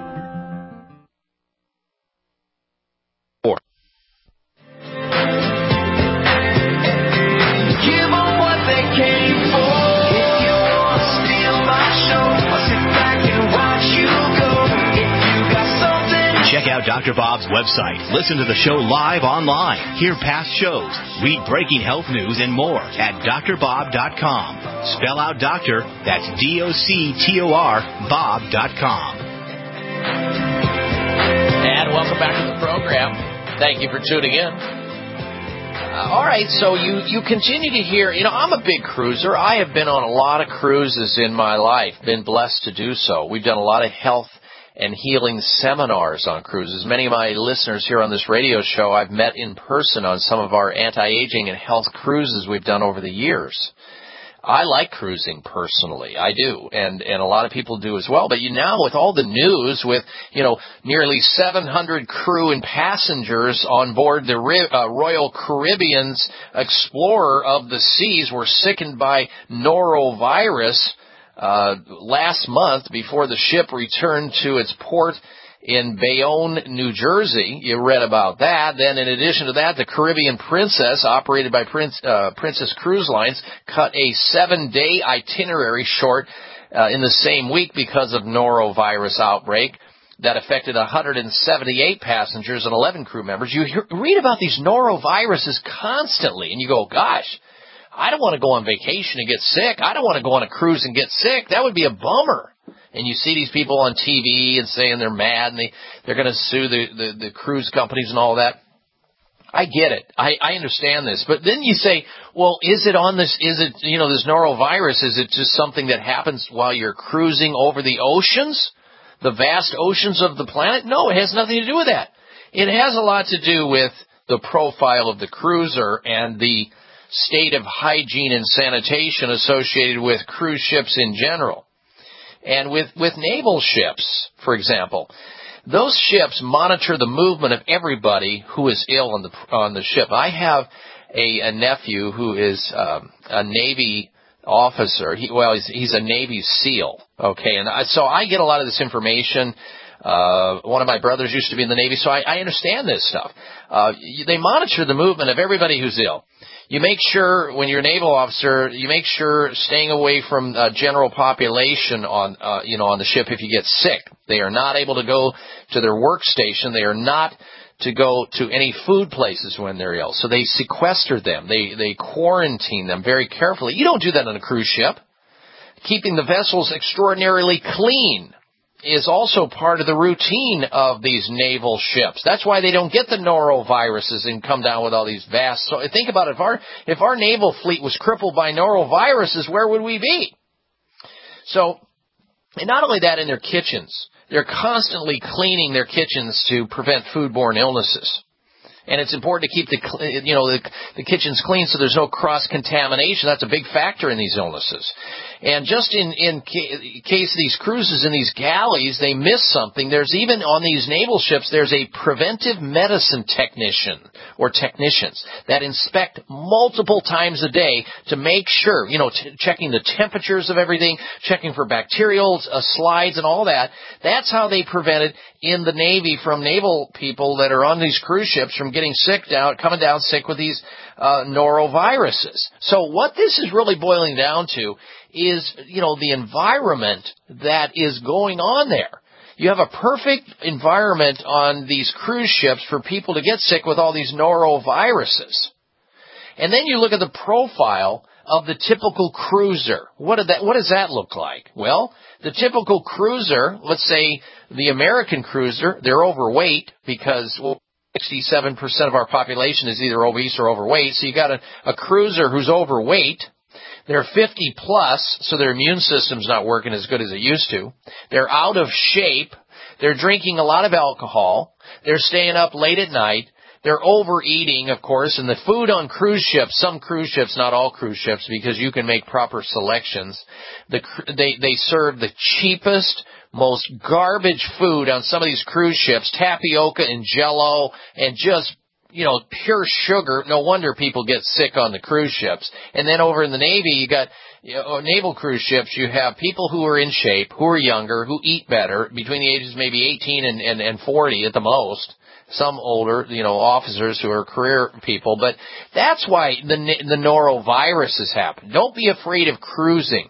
Give them what they came for. If you want to steal my show, I'll sit back and watch you go. If you got something. Check out Doctor Bob's website. Listen to the show live online. Hear past shows. Read breaking health news and more at dr bob dot com. Spell out doctor, that's D O C T O R, bob dot com. And welcome back to the program. Thank you for tuning in. Uh, all right, so you, you continue to hear, you know, I'm a big cruiser. I have been on a lot of cruises in my life, been blessed to do so. We've done a lot of health and healing seminars on cruises. Many of my listeners here on this radio show I've met in person on some of our anti-aging and health cruises we've done over the years. I like cruising personally. I do. And, and a lot of people do as well. But you now, with all the news, with, you know, nearly seven hundred crew and passengers on board the uh, Royal Caribbean's Explorer of the Seas were sickened by norovirus, uh, last month before the ship returned to its port in Bayonne, New Jersey. You read about that. Then in addition to that, the Caribbean Princess, operated by Prince, uh, Princess Cruise Lines, cut a seven-day itinerary short uh, in the same week because of norovirus outbreak that affected one hundred seventy-eight passengers and eleven crew members. You hear, read about these noroviruses constantly, and you go, gosh, I don't want to go on vacation and get sick. I don't want to go on a cruise and get sick. That would be a bummer. And you see these people on T V and saying they're mad and they, they're going to sue the, the, the cruise companies and all that. I get it. I, I understand this. But then you say, well, is it on this, is it, you know, this norovirus, is it just something that happens while you're cruising over the oceans, the vast oceans of the planet? No, it has nothing to do with that. It has a lot to do with the profile of the cruiser and the state of hygiene and sanitation associated with cruise ships in general. And with, with naval ships, for example, those ships monitor the movement of everybody who is ill on the on the ship. I have a, a nephew who is um, a Navy officer. He, well, he's, he's a Navy SEAL, okay? And I, so I get a lot of this information. Uh, one of my brothers used to be in the Navy, so I, I understand this stuff. Uh, they monitor the movement of everybody who's ill. You make sure, when you're a naval officer, you make sure staying away from uh, general population on, uh, you know, on the ship if you get sick. They are not able to go to their workstation. They are not to go to any food places when they're ill. So they sequester them. They, they quarantine them very carefully. You don't do that on a cruise ship. Keeping the vessels extraordinarily clean is also part of the routine of these naval ships. That's why they don't get the noroviruses and come down with all these vast. So think about it. If our, if our naval fleet was crippled by noroviruses, where would we be? So, and not only that, in their kitchens, they're constantly cleaning their kitchens to prevent foodborne illnesses. And it's important to keep the, you know, the, the kitchens clean so there's no cross-contamination. That's a big factor in these illnesses. And just in, in case these cruises and these galleys, they miss something, there's even on these naval ships, there's a preventive medicine technician or technicians that inspect multiple times a day to make sure, you know, t- checking the temperatures of everything, checking for bacterial uh, slides and all that. That's how they prevent it in the Navy from naval people that are on these cruise ships from getting sick down, coming down sick with these uh, noroviruses. So what this is really boiling down to is, you know, the environment that is going on there. You have a perfect environment on these cruise ships for people to get sick with all these noroviruses. And then you look at the profile of the typical cruiser. What did that, what does that look like? Well, the typical cruiser, let's say the American cruiser, they're overweight because, well, sixty-seven percent of our population is either obese or overweight. So you got a, a cruiser who's overweight. They're fifty plus, so their immune system's not working as good as it used to. They're out of shape. They're drinking a lot of alcohol. They're staying up late at night. They're overeating, of course, and the food on cruise ships, some cruise ships, not all cruise ships, because you can make proper selections. The, they, they serve the cheapest, most garbage food on some of these cruise ships, tapioca and Jell-O and just, you know, pure sugar. No wonder people get sick on the cruise ships. And then over in the Navy, you got, you know, naval cruise ships, you have people who are in shape, who are younger, who eat better, between the ages maybe eighteen and, and, and forty at the most. Some older, you know, officers who are career people. But that's why the, the noroviruses happen. Don't be afraid of cruising.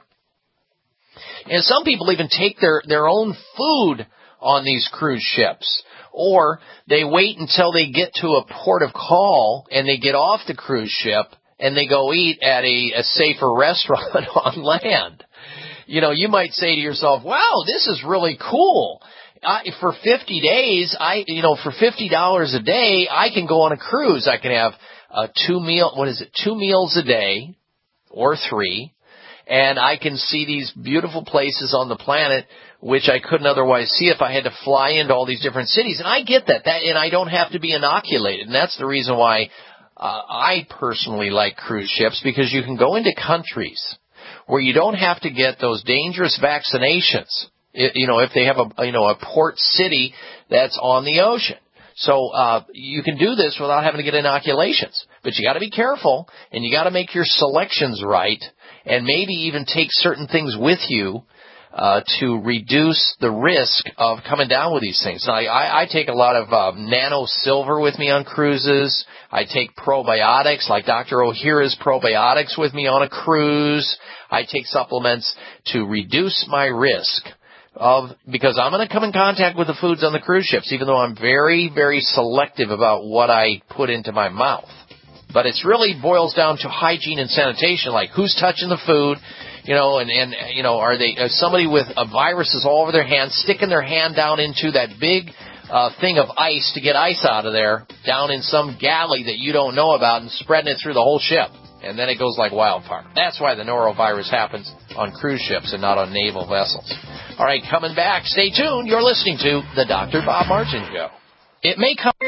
And some people even take their, their own food on these cruise ships. Or they wait until they get to a port of call and they get off the cruise ship and they go eat at a, a safer restaurant on land. You know, you might say to yourself, wow, this is really cool. I, for fifty days, I, you know, for fifty dollars a day, I can go on a cruise. I can have uh, two meal, what is it, two meals a day or three. And I can see these beautiful places on the planet which I couldn't otherwise see if I had to fly into all these different cities. And I get that, that and I don't have to be inoculated. And that's the reason why uh, I personally like cruise ships, because you can go into countries where you don't have to get those dangerous vaccinations. It, you know, if they have a you know a port city that's on the ocean. So uh, you can do this without having to get inoculations. But you got to be careful, and you got to make your selections right, and maybe even take certain things with you uh, to reduce the risk of coming down with these things. Now, I, I take a lot of uh, nano silver with me on cruises. I take probiotics, like Doctor Ohhira's probiotics with me on a cruise. I take supplements to reduce my risk of, because I'm going to come in contact with the foods on the cruise ships, even though I'm very, very selective about what I put into my mouth. But it's really boils down to hygiene and sanitation, like who's touching the food, you know, and, and you know, are they, is somebody with uh, viruses all over their hands, sticking their hand down into that big uh, thing of ice to get ice out of there, down in some galley that you don't know about, and spreading it through the whole ship. And then it goes like wildfire. That's why the norovirus happens on cruise ships and not on naval vessels. All right, coming back. Stay tuned. You're listening to the Doctor Bob Martin Show. It may come...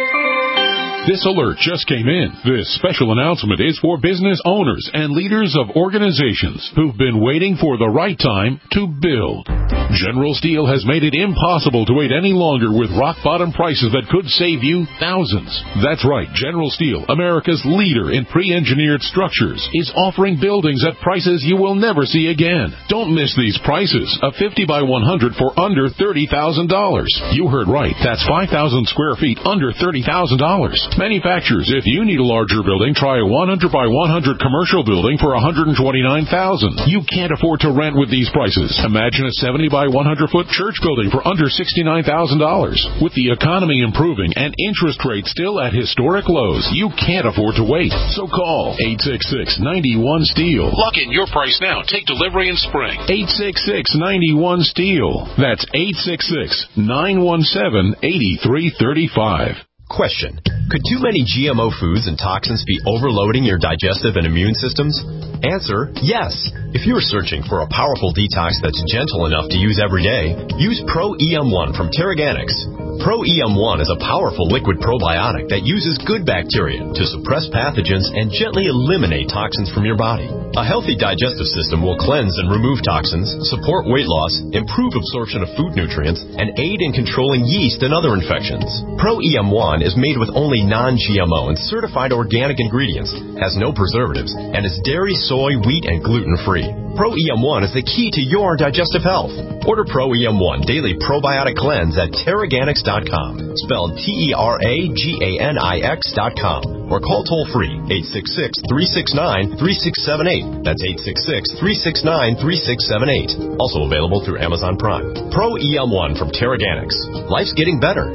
This alert just came in. This special announcement is for business owners and leaders of organizations who've been waiting for the right time to build. General Steel has made it impossible to wait any longer with rock-bottom prices that could save you thousands. That's right. General Steel, America's leader in pre-engineered structures, is offering buildings at prices you will never see again. Don't miss these prices. A fifty by one hundred for under thirty thousand dollars. You heard right. That's five thousand square feet under thirty thousand dollars. Manufacturers, if you need a larger building, try a one hundred by one hundred commercial building for one hundred twenty-nine thousand dollars. You can't afford to rent with these prices. Imagine a seventy by one hundred foot church building for under sixty-nine thousand dollars. With the economy improving and interest rates still at historic lows, you can't afford to wait. So call eight six six, nine one, STEEL. Lock in your price now. Take delivery in spring. eight six six, nine one, STEEL. That's eight six six, nine one seven, eight three three five. Question. Could too many G M O foods and toxins be overloading your digestive and immune systems? Answer, yes. If you're searching for a powerful detox that's gentle enough to use every day, use Pro E M one from Terraganics. Pro E M one is a powerful liquid probiotic that uses good bacteria to suppress pathogens and gently eliminate toxins from your body. A healthy digestive system will cleanse and remove toxins, support weight loss, improve absorption of food nutrients, and aid in controlling yeast and other infections. Pro E M one is made with only non-G M O and certified organic ingredients, has no preservatives, and is dairy, soy, wheat, and gluten-free. Pro E M one is the key to your digestive health. Order Pro E M one Daily Probiotic Cleanse at Terraganics dot com, spelled T E R A G A N I X dot com, or call toll-free eight six six, three six nine, three six seven eight. That's eight six six, three six nine, three six seven eight. Also available through Amazon Prime. Pro E M one from Terraganics. Life's getting better.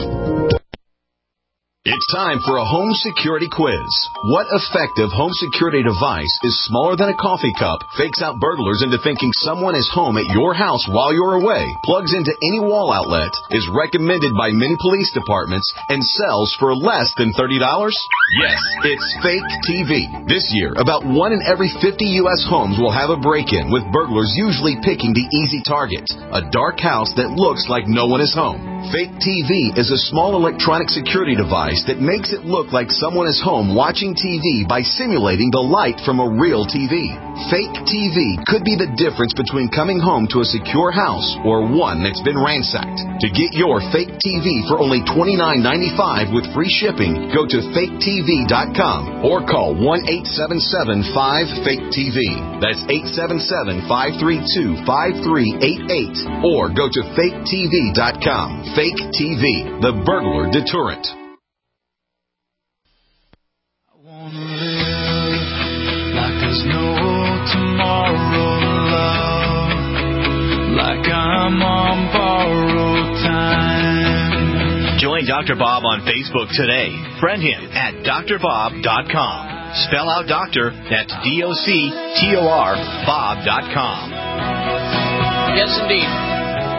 It's time for a home security quiz. What effective home security device is smaller than a coffee cup, fakes out burglars into thinking someone is home at your house while you're away, plugs into any wall outlet, is recommended by many police departments, and sells for less than thirty dollars? Yes, it's Fake T V. This year, about one in every fifty U S homes will have a break-in, with burglars usually picking the easy target, a dark house that looks like no one is home. Fake T V is a small electronic security device that makes it look like someone is home watching T V by simulating the light from a real T V. Fake T V could be the difference between coming home to a secure house or one that's been ransacked. To get your Fake T V for only twenty-nine ninety-five with free shipping, go to fake T V dot com or call one eight seven seven, five, fake T V. That's eight seven seven, five three two, five three eight eight or go to fake T V dot com. Fake T V, the burglar deterrent. Like there's no tomorrow, love. Like I'm on borrowed time. Join Doctor Bob on Facebook today. Friend him at D R bob dot com. Spell out doctor, that's D O C T O R, Bob dot com. Yes, indeed.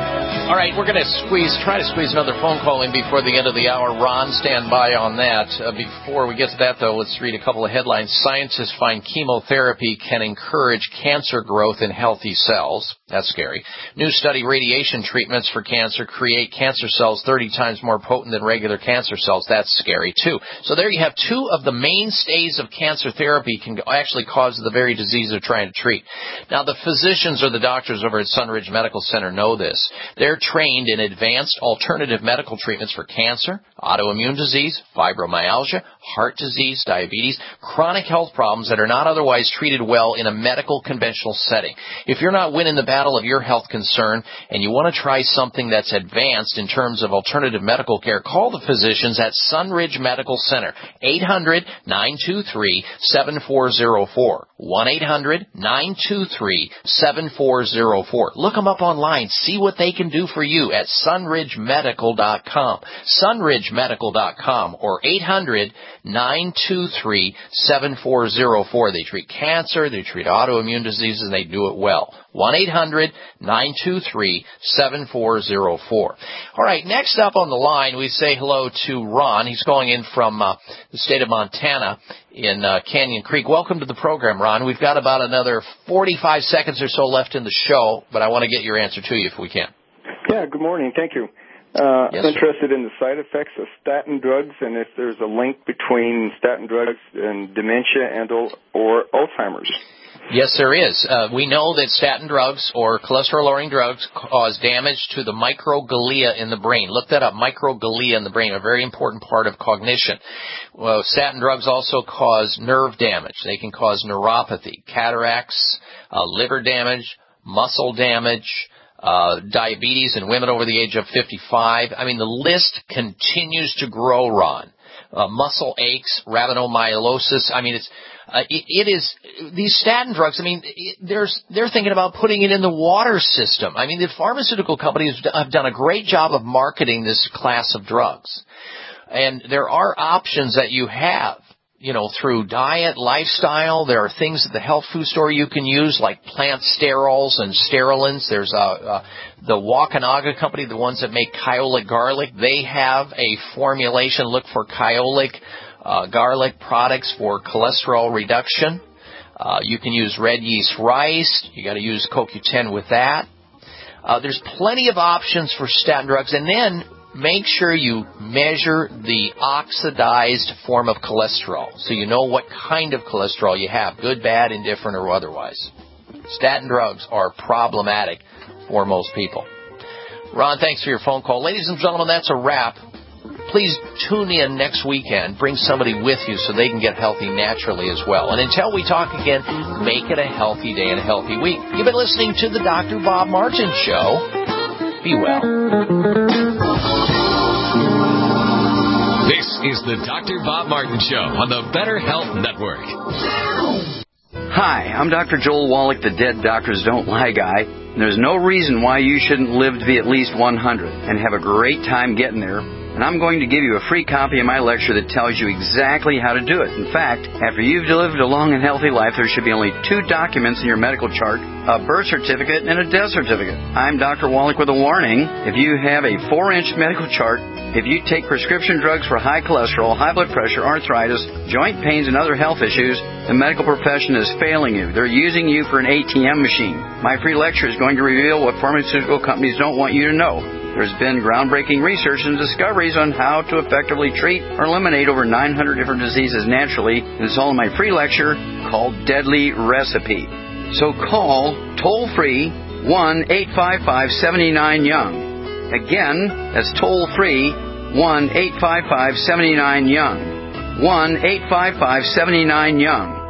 All right, we're going to squeeze, try to squeeze another phone call in before the end of the hour. Ron, stand by on that. Uh, before we get to that, though, let's read a couple of headlines. Scientists find chemotherapy can encourage cancer growth in healthy cells. That's scary. New study, radiation treatments for cancer create cancer cells thirty times more potent than regular cancer cells. That's scary, too. So there you have two of the mainstays of cancer therapy can actually cause the very disease they're trying to treat. Now, the physicians or the doctors over at Sunridge Medical Center know this. They're trained in advanced alternative medical treatments for cancer, autoimmune disease, fibromyalgia, heart disease, diabetes, chronic health problems that are not otherwise treated well in a medical conventional setting. If you're not winning the battle of your health concern and you want to try something that's advanced in terms of alternative medical care, call the physicians at Sunridge Medical Center, eight hundred, nine two three, seven four zero four, one eight hundred, nine two three, seven four zero four. Look them up online. See what they can do for you at sunridge medical dot com. sunridge medical dot com or eight hundred, nine two three, seven four zero four. They treat cancer, they treat autoimmune diseases, and they do it well. one eight hundred, nine two three, seven four zero four. All right, next up on the line, we say hello to Ron. He's calling in from uh, the state of Montana in uh, Canyon Creek. Welcome to the program, Ron. We've got about another forty-five seconds or so left in the show, but I want to get your answer to you if we can. Yeah, good morning. Thank you. Uh, yes, I'm interested in the side effects of statin drugs and if there's a link between statin drugs and dementia and or Alzheimer's. Yes, there is. Uh, we know that statin drugs or cholesterol-lowering drugs cause damage to the microglia in the brain. Look that up, microglia in the brain, a very important part of cognition. Well, statin drugs also cause nerve damage. They can cause neuropathy, cataracts, uh, liver damage, muscle damage, uh, diabetes in women over the age of fifty-five. I mean, the list continues to grow, Ron. Uh, muscle aches, rhabdomyolysis. I mean, it's uh, it, it is these statin drugs. I mean, it, there's they're thinking about putting it in the water system. I mean, the pharmaceutical companies have done a great job of marketing this class of drugs, and there are options that you have. You know, through diet, lifestyle, there are things at the health food store you can use, like plant sterols and sterilants. There's uh, uh, the Wakanaga company, the ones that make Kyolic garlic. They have a formulation. Look for Kyolic uh, garlic products for cholesterol reduction. Uh, you can use red yeast rice. You got to use C O Q ten with that. Uh, there's plenty of options for statin drugs, and then make sure you measure the oxidized form of cholesterol so you know what kind of cholesterol you have, good, bad, indifferent, or otherwise. Statin drugs are problematic for most people. Ron, thanks for your phone call. Ladies and gentlemen, that's a wrap. Please tune in next weekend. Bring somebody with you so they can get healthy naturally as well. And until we talk again, make it a healthy day and a healthy week. You've been listening to the Doctor Bob Martin Show. Be well. This is the Doctor Bob Martin Show on the Better Health Network. Hi, I'm Doctor Joel Wallach, the Dead Doctors Don't Lie guy. And there's no reason why you shouldn't live to be at least one hundred and have a great time getting there. And I'm going to give you a free copy of my lecture that tells you exactly how to do it. In fact, after you've lived a long and healthy life, there should be only two documents in your medical chart, a birth certificate and a death certificate. I'm Doctor Wallach with a warning. If you have a four-inch medical chart, if you take prescription drugs for high cholesterol, high blood pressure, arthritis, joint pains, and other health issues, the medical profession is failing you. They're using you for an A T M machine. My free lecture is going to reveal what pharmaceutical companies don't want you to know. There's been groundbreaking research and discoveries on how to effectively treat or eliminate over nine hundred different diseases naturally, and it's all in my free lecture called Deadly Recipe. So call toll-free one eight five five, seven nine, young. Again, that's toll-free one eight five five, seven nine, young. one eight five five, seven nine, young.